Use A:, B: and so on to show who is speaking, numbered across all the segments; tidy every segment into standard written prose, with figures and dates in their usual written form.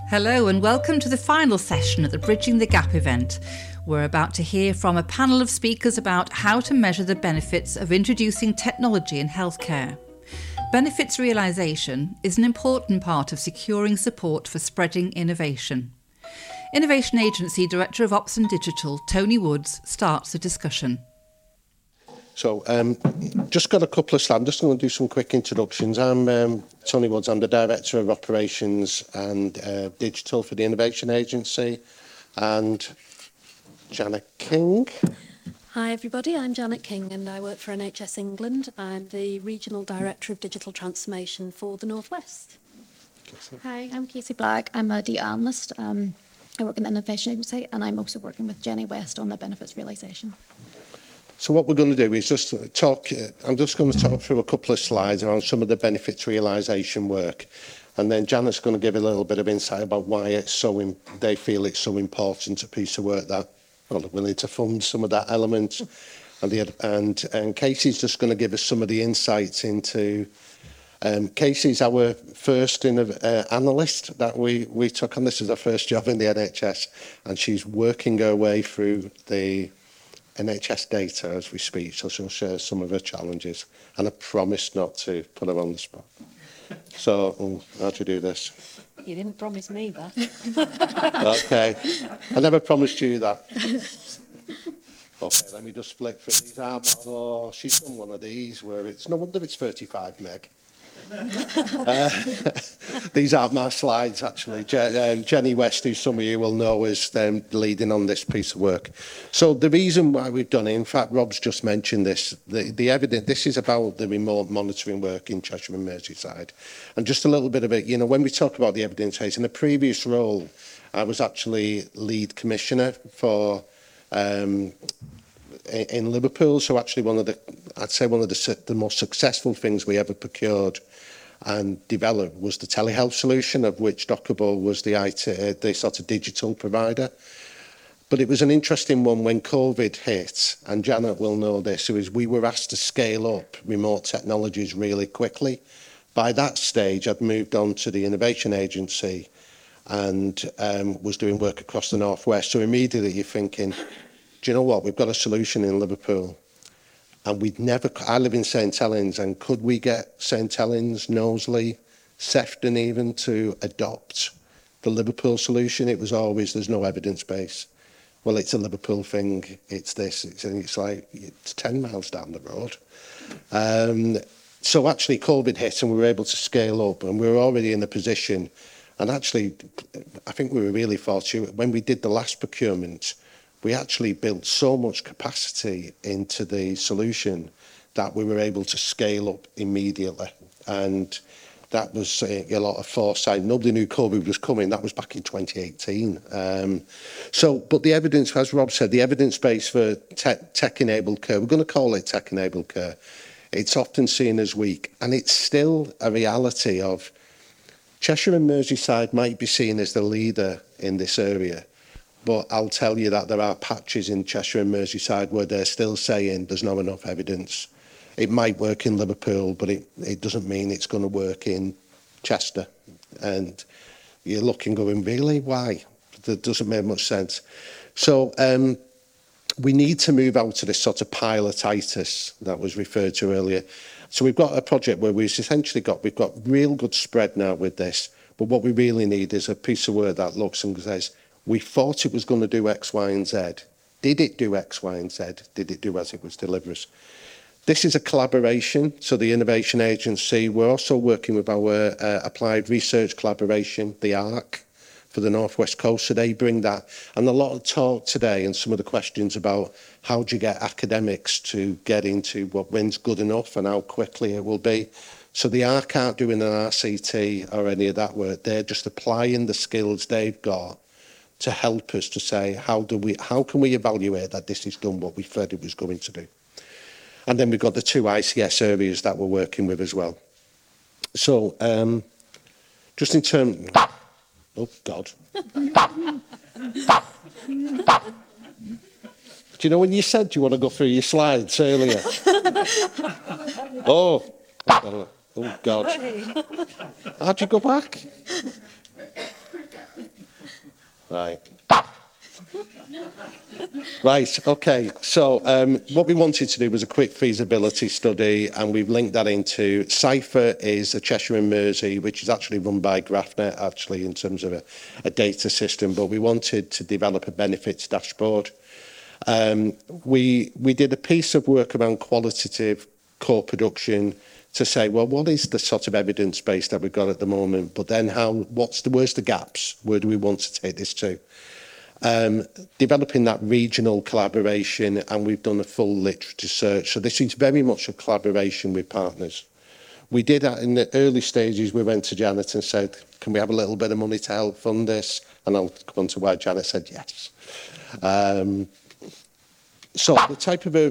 A: Hello and welcome to the final session at the Bridging the Gap event. We're about to hear from a panel of speakers about how to measure the benefits of introducing technology in healthcare. Benefits realisation is an important part of securing support for spreading innovation. Innovation Agency Director of Ops and Digital, Tony Woods, starts the discussion.
B: So, just got a couple of slides. I'm just going to do some quick introductions. I'm Tony Woods. I'm the Director of Operations and Digital for the Innovation Agency. And Janet King.
C: Hi everybody, I'm Janet King and I work for NHS England. I'm the Regional Director of Digital Transformation for the North West.
D: Hi, I'm Casey Black. I'm a data analyst. I work in the Innovation Agency and I'm also working with Jenny West on the benefits realisation.
B: So what we're going to do is just talk, I'm just going to talk through a couple of slides around some of the benefits realisation work. And then Janet's going to give a little bit of insight about why it's they feel it's so important a piece of work that we need to fund some of that element. And Casey's just going to give us some of the insights into... Casey's our first analyst that we took on. This is her first job in the NHS. And she's working her way through the NHS data as we speak, so she'll share some of her challenges, and I promise not to put her on the spot. So, how do you do this?
C: You didn't promise me that.
B: Okay, I never promised you that. Okay, let me just flick through these. Oh, she's done one of these where it's, no wonder it's 35 meg. These aren't my slides, actually. Jenny West, who some of you will know, is leading on this piece of work. So the reason why we've done it, in fact, Rob's just mentioned this, the evidence, this is about the remote monitoring work in Cheshire and Merseyside. And just a little bit of it, you know, when we talk about the evidence base, in a previous role, I was actually lead commissioner for... in Liverpool, so actually one of the most successful things we ever procured and developed was the telehealth solution, of which Dockerbo was the sort of digital provider. But it was an interesting one when COVID hit, and Janet will know this, is we were asked to scale up remote technologies really quickly. By that stage, I'd moved on to the Innovation Agency and was doing work across the North West. So immediately you're thinking, do you know what? We've got a solution in Liverpool, and I live in St Helens, and could we get St Helens, Knowsley, Sefton even to adopt the Liverpool solution? It was always, there's no evidence base. Well, it's a Liverpool thing, it's this, it's like, it's 10 miles down the road. So actually COVID hit and we were able to scale up, and we were already in a position, and actually, I think we were really fortunate. When we did the last procurement, we actually built so much capacity into the solution that we were able to scale up immediately. And that was a lot of foresight. Nobody knew COVID was coming. That was back in 2018. But the evidence, as Rob said, the evidence base for tech-enabled care, we're going to call it tech-enabled care. It's often seen as weak. And it's still a reality of Cheshire and Merseyside might be seen as the leader in this area. But I'll tell you that there are patches in Cheshire and Merseyside where they're still saying there's not enough evidence. It might work in Liverpool, but it doesn't mean it's going to work in Chester. And you're looking going, really? Why? That doesn't make much sense. So we need to move out to this sort of pilotitis that was referred to earlier. So we've got a project where we've got real good spread now with this. But what we really need is a piece of work that looks and says, we thought it was going to do X, Y, and Z. Did it do X, Y, and Z? Did it do as it was delivered? This is a collaboration. So the Innovation Agency, we're also working with our applied research collaboration, the ARC, for the North West Coast. So they bring that. And a lot of talk today and some of the questions about how do you get academics to get into when's good enough and how quickly it will be. So the ARC aren't doing an RCT or any of that work. They're just applying the skills they've got to help us to say, how can we evaluate that this is done what we said it was going to do? And then we've got the 2 ICS areas that we're working with as well. So, just in terms... Oh, God. Do you know when you said you want to go through your slides earlier? Oh, God. How'd you go back? Right. Right, okay. So what we wanted to do was a quick feasibility study, and we've linked that into Cypher is a Cheshire and Mersey, which is actually run by GraphNet, actually, in terms of a data system, but we wanted to develop a benefits dashboard. We did a piece of work around qualitative co-production to say, well, what is the sort of evidence base that we've got at the moment, but then where's the gaps? Where do we want to take this to? Developing that regional collaboration, and we've done a full literature search. So this is very much a collaboration with partners. We did that in the early stages. We went to Janet and said, can we have a little bit of money to help fund this? And I'll come on to why Janet said yes. So the type of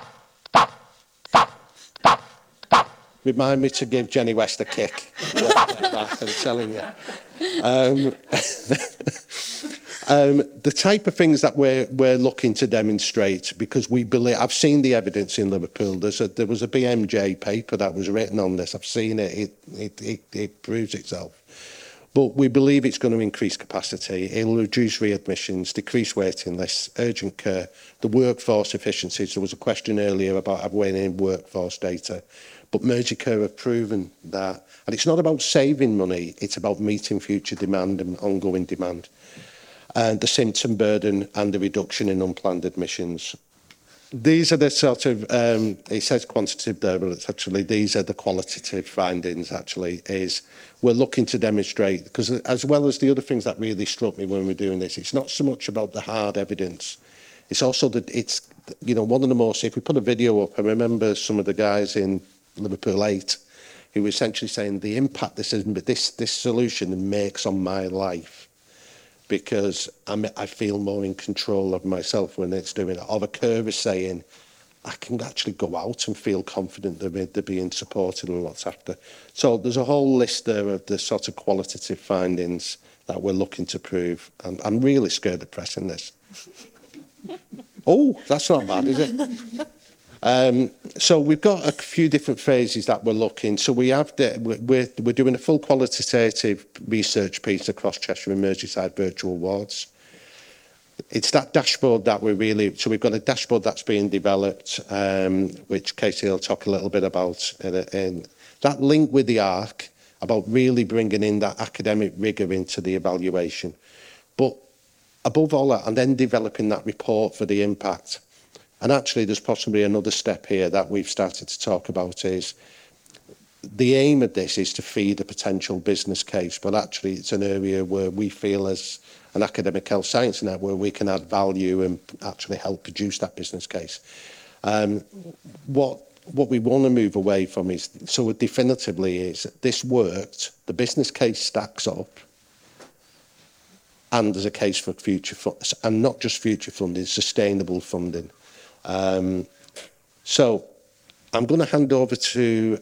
B: remind me to give Jenny West a kick. I'm telling you. The type of things that we're looking to demonstrate, because we believe, I've seen the evidence in Liverpool. There was a BMJ paper that was written on this. I've seen it. It proves itself. But we believe it's going to increase capacity. It'll reduce readmissions, decrease waiting lists, urgent care, the workforce efficiencies. There was a question earlier about having in workforce data. But Merseycare have proven that. And it's not about saving money. It's about meeting future demand and ongoing demand. And the symptom burden and the reduction in unplanned admissions. These are the sort of, it says quantitative there, but it's actually, these are the qualitative findings, actually, is we're looking to demonstrate, because as well as the other things that really struck me when we're doing this, it's not so much about the hard evidence. It's also that it's, you know, one of the most, if we put a video up, I remember some of the guys in Liverpool 8 who were essentially saying the impact this solution makes on my life, because I feel more in control of myself when it's doing it. Or the curve is saying, I can actually go out and feel confident that they're being supported and what's after. So there's a whole list there of the sort of qualitative findings that we're looking to prove. And I'm really scared of pressing this. Oh, that's not bad, is it? So we've got a few different phases that we're looking. So we're doing a full qualitative research piece across Cheshire and Merseyside virtual wards. It's that dashboard that so we've got a dashboard that's being developed, which Casey will talk a little bit about, and that link with the ARC about really bringing in that academic rigour into the evaluation. But above all that, and then developing that report for the impact. And actually, there's possibly another step here that we've started to talk about is the aim of this is to feed a potential business case, but actually it's an area where we feel as an academic health science network where we can add value and actually help produce that business case. What we want to move away from is, so definitively is, this worked, the business case stacks up, and there's a case for future funds, and not just future funding, sustainable funding. So I'm going to hand over to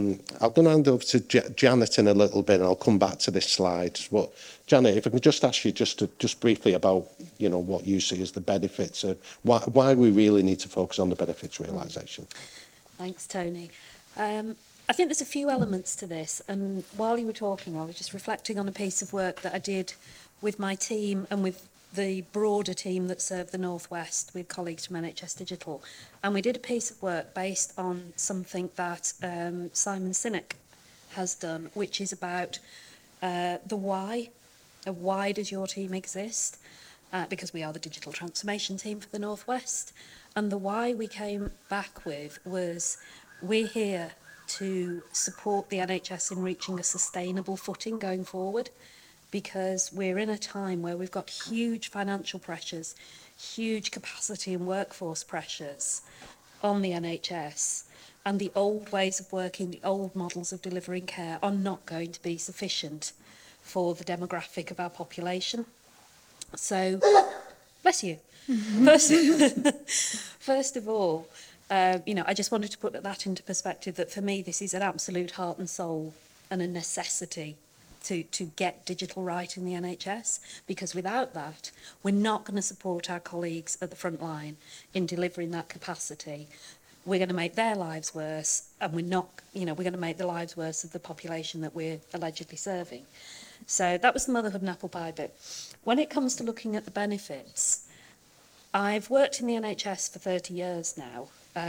B: Janet in a little bit, and I'll come back to this slide. Well, Janet, if I can just ask you just briefly about, you know, what you see as the benefits of why we really need to focus on the benefits realisation.
C: Thanks, Tony. I think there's a few elements to this, and while you were talking, I was just reflecting on a piece of work that I did with my team and with the broader team that served the North West with colleagues from NHS Digital. And we did a piece of work based on something that Simon Sinek has done, which is about the why. Why does your team exist? Because we are the digital transformation team for the North West. And the why we came back with was, we're here to support the NHS in reaching a sustainable footing going forward, because we're in a time where we've got huge financial pressures, huge capacity and workforce pressures on the NHS, and the old ways of working, the old models of delivering care are not going to be sufficient for the demographic of our population. So, bless you. First of all, you know, I just wanted to put that into perspective, that for me this is an absolute heart and soul and a necessity to get digital right in the NHS, because without that, we're not going to support our colleagues at the front line in delivering that capacity. We're going to make their lives worse, and we're not, you know, we're going to make the lives worse of the population that we're allegedly serving. So that was the motherhood and apple pie bit. When it comes to looking at the benefits, I've worked in the NHS for 30 years now.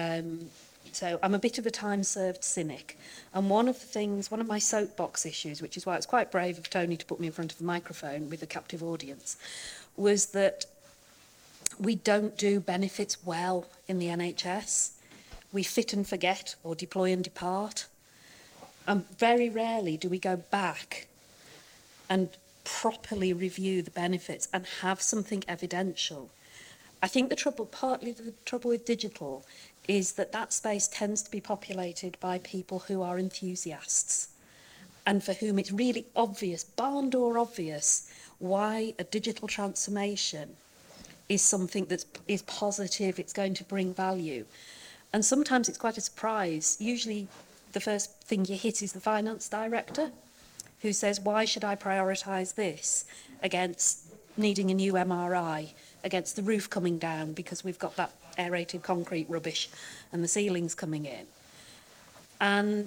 C: So I'm a bit of a time-served cynic. And one of my soapbox issues, which is why it's quite brave of Tony to put me in front of a microphone with a captive audience, was that we don't do benefits well in the NHS. We fit and forget or deploy and depart. And very rarely do we go back and properly review the benefits and have something evidential. I think partly the trouble with digital is that space tends to be populated by people who are enthusiasts and for whom it's really obvious, barn door obvious, why a digital transformation is something that is positive, it's going to bring value. And sometimes it's quite a surprise. Usually the first thing you hit is the finance director, who says, why should I prioritise this against needing a new MRI, against the roof coming down because we've got that aerated concrete rubbish and the ceilings coming in. And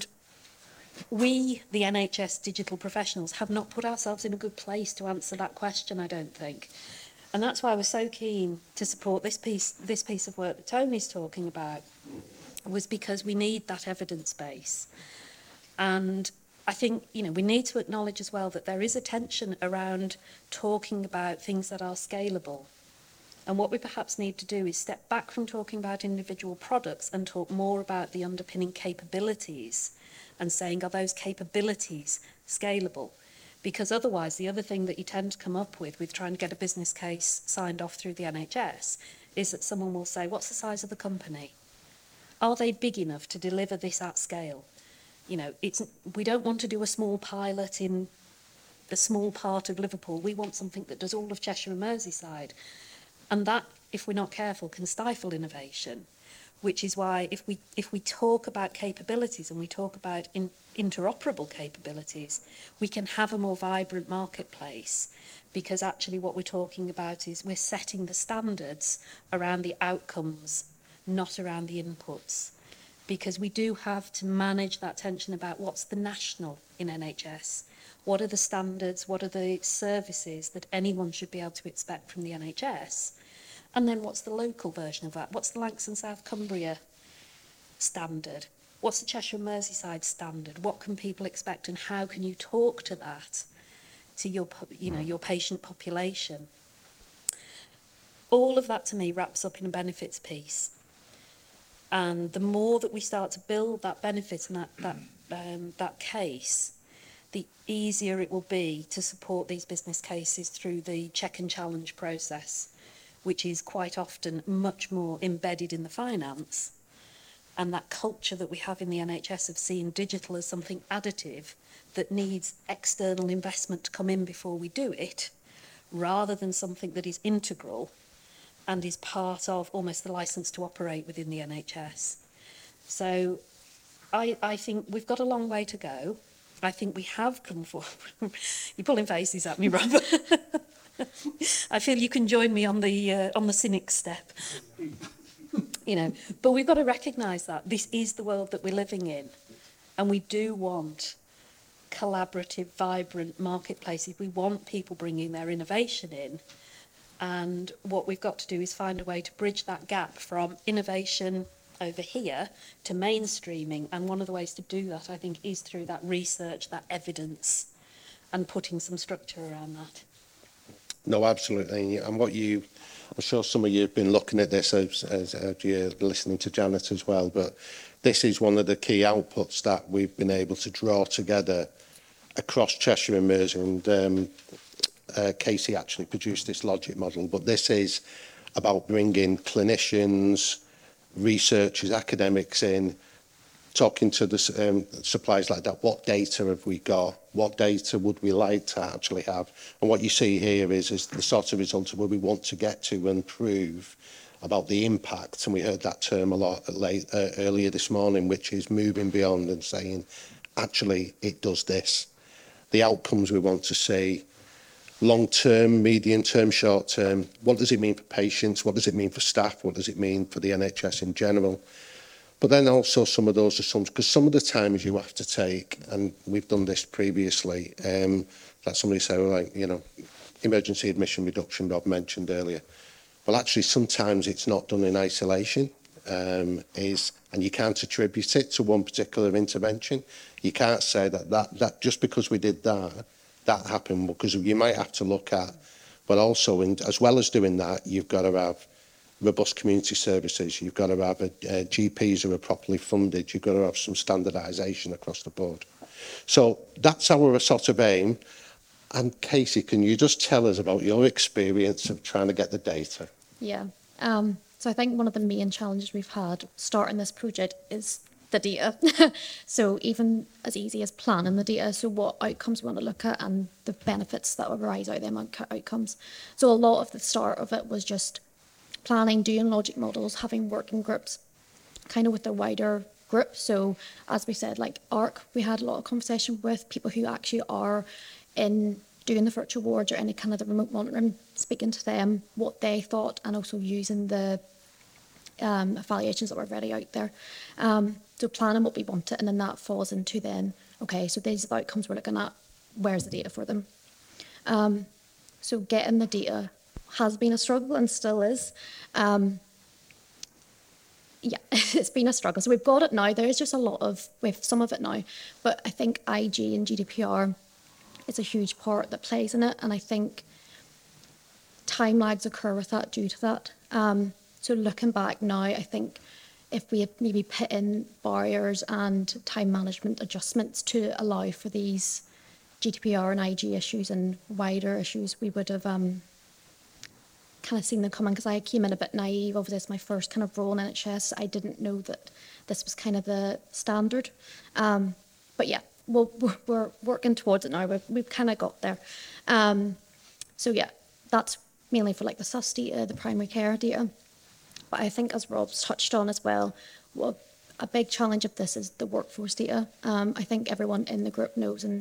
C: we, the NHS digital professionals, have not put ourselves in a good place to answer that question, I don't think. And that's why I was so keen to support this piece of work that Tony's talking about, was because we need that evidence base. And I think, we need to acknowledge as well that there is a tension around talking about things that are scalable. And what we perhaps need to do is step back from talking about individual products and talk more about the underpinning capabilities and saying, are those capabilities scalable? Because otherwise, the other thing that you tend to come up with trying to get a business case signed off through the NHS is that someone will say, what's the size of the company? Are they big enough to deliver this at scale? We don't want to do a small pilot in a small part of Liverpool. We want something that does all of Cheshire and Merseyside. And that, if we're not careful, can stifle innovation, which is why if we talk about capabilities and we talk about interoperable capabilities, we can have a more vibrant marketplace, because actually what we're talking about is we're setting the standards around the outcomes, not around the inputs. Because we do have to manage that tension about what's the national in NHS, what are the standards, what are the services that anyone should be able to expect from the NHS, and then what's the local version of that? What's the Lancs and South Cumbria standard? What's the Cheshire and Merseyside standard? What can people expect, and how can you talk to that, to your patient population? All of that to me wraps up in a benefits piece. And the more that we start to build that benefit and that case, the easier it will be to support these business cases through the check and challenge process, which is quite often much more embedded in the finance. And that culture that we have in the NHS of seeing digital as something additive that needs external investment to come in before we do it, rather than something that is integral and is part of almost the licence to operate within the NHS. So I think we've got a long way to go. I think we have come forward. You're pulling faces at me, Rob. I feel you can join me on the cynic step. But we've got to recognise that this is the world that we're living in, and we do want collaborative, vibrant marketplaces. We want people bringing their innovation in. And what we've got to do is find a way to bridge that gap from innovation over here to mainstreaming. And one of the ways to do that, I think, is through that research, that evidence, and putting some structure around that.
B: No, absolutely. And I'm sure some of you have been looking at this as you're listening to Janet as well, but this is one of the key outputs that we've been able to draw together across Cheshire and Mersey, and Casey actually produced this logic model, but this is about bringing clinicians, researchers, academics in, talking to the suppliers like that. What data have we got? What data would we like to actually have? And what you see here is the sort of results where we want to get to and prove about the impact. And we heard that term a lot earlier this morning, which is moving beyond and saying, actually, it does this. The outcomes we want to see, long-term, medium-term, short-term. What does it mean for patients? What does it mean for staff? What does it mean for the NHS in general? But then also some of those assumptions, because some of the times you have to take, and we've done this previously, that somebody say, well, like, you know, emergency admission reduction Rob mentioned earlier. Well, actually, sometimes it's not done in isolation, and you can't attribute it to one particular intervention. You can't say that just because we did that happened, because you might have to look at, but also, as well as doing that, you've got to have robust community services, you've got to have GPs who are properly funded, you've got to have some standardisation across the board. So that's our sort of aim. And Casey, can you just tell us about your experience of trying to get the data?
D: Yeah. So I think one of the main challenges we've had starting this project is the data. So even as easy as planning the data, so what outcomes we want to look at and the benefits that will arise out of them outcomes. So a lot of the start of it was just planning, doing logic models, having working groups, kind of with the wider group. So as we said, like ARC, we had a lot of conversation with people who actually are in doing the virtual wards or any kind of the remote monitoring, speaking to them what they thought, and also using the evaluations that were already out there. So planning what we wanted, and then that falls into then, okay, so these are the outcomes we're looking at, where's the data for them? So getting the data has been a struggle and still is. Yeah, it's been a struggle. So we've got it now. There is just a lot of, we have some of it now, but I think IG and GDPR is a huge part that plays in it, and I think time lags occur with that due to that. So looking back now, I think if we had maybe put in barriers and time management adjustments to allow for these GDPR and IG issues and wider issues, we would have kind of seen them coming, because I came in a bit naive. Obviously, it's my first kind of role in NHS. I didn't know that this was kind of the standard. But yeah, we're working towards it now. We've kind of got there. So yeah, that's mainly for like the SUS data, the primary care data. But I think, as Rob's touched on as well, a big challenge of this is the workforce data. I think everyone in the group knows, and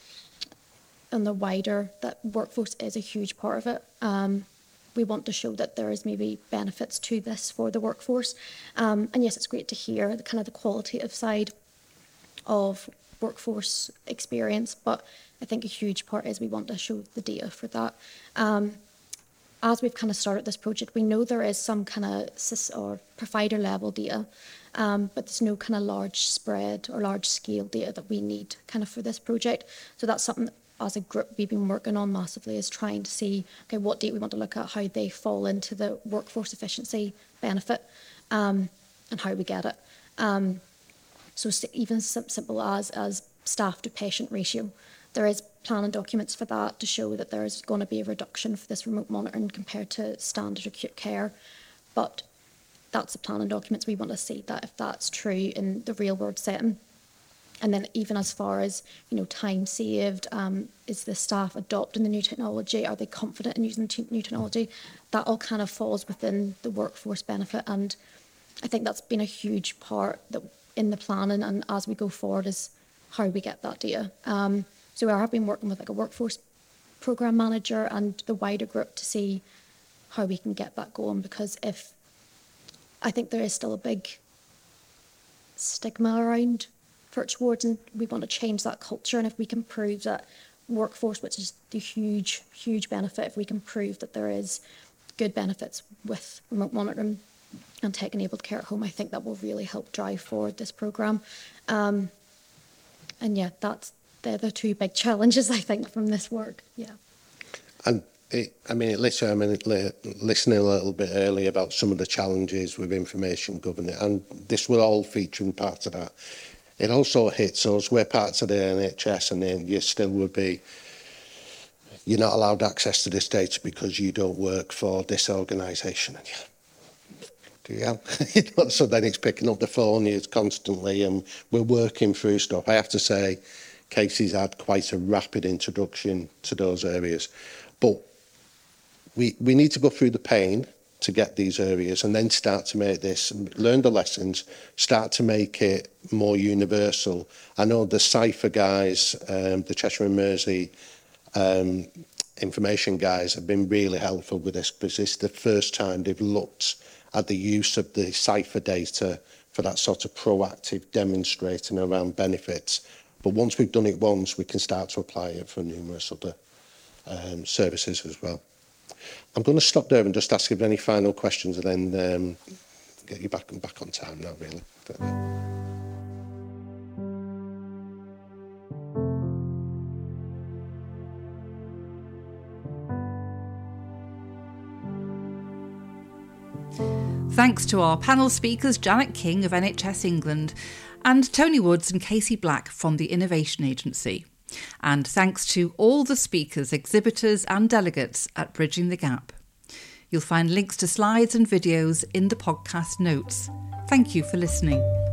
D: the wider, that workforce is a huge part of it. We want to show that there is maybe benefits to this for the workforce. And yes, it's great to hear the kind of the qualitative side of workforce experience, but I think a huge part is we want to show the data for that. As we've kind of started this project, we know there is some kind of SIS or provider level data, but there's no kind of large spread or large scale data that we need kind of for this project. So that's something that, as a group, we've been working on massively, is trying to see, okay, what data we want to look at, how they fall into the workforce efficiency benefit, and how we get it. So even simple as staff to patient ratio, there is planning documents for that to show that there is going to be a reduction for this remote monitoring compared to standard acute care. But that's the planning documents. We want to see that if that's true in the real world setting. And then even as far as, you know, time saved, is the staff adopting the new technology? Are they confident in using the new technology? That all kind of falls within the workforce benefit. And I think that's been a huge part that in the planning, and as we go forward, is how we get that data. So we have been working with like a workforce program manager and the wider group to see how we can get that going, because I think there is still a big stigma around virtual wards, and we want to change that culture. And if we can prove that workforce, which is the huge, huge benefit, if we can prove that there is good benefits with remote monitoring and tech-enabled care at home, I think that will really help drive forward this programme. And yeah, they're the two big challenges, I think, from this work. Yeah.
B: And listening a little bit earlier about some of the challenges with information governance, and this will all feature in part of that. It also hits us. We're parts of the NHS, and then you still would be, you're not allowed access to this data because you don't work for this organisation. Do you? So then it's picking up the phone constantly, and we're working through stuff. I have to say, Casey's had quite a rapid introduction to those areas. But we need to go through the pain to get these areas, and then start to make this, learn the lessons, start to make it more universal. I know the Cypher guys, the Cheshire and Mersey information guys have been really helpful with this, because this is the first time they've looked at the use of the Cypher data for that sort of proactive demonstrating around benefits. But once we've done it once, we can start to apply it for numerous other services as well. I'm going to stop there and just ask if there are any final questions, and then get you back on time now, really.
A: Thanks to our panel speakers Janet King of NHS England and Tony Woods and Casey Black from the Innovation Agency. And thanks to all the speakers, exhibitors and delegates at Bridging the Gap. You'll find links to slides and videos in the podcast notes. Thank you for listening.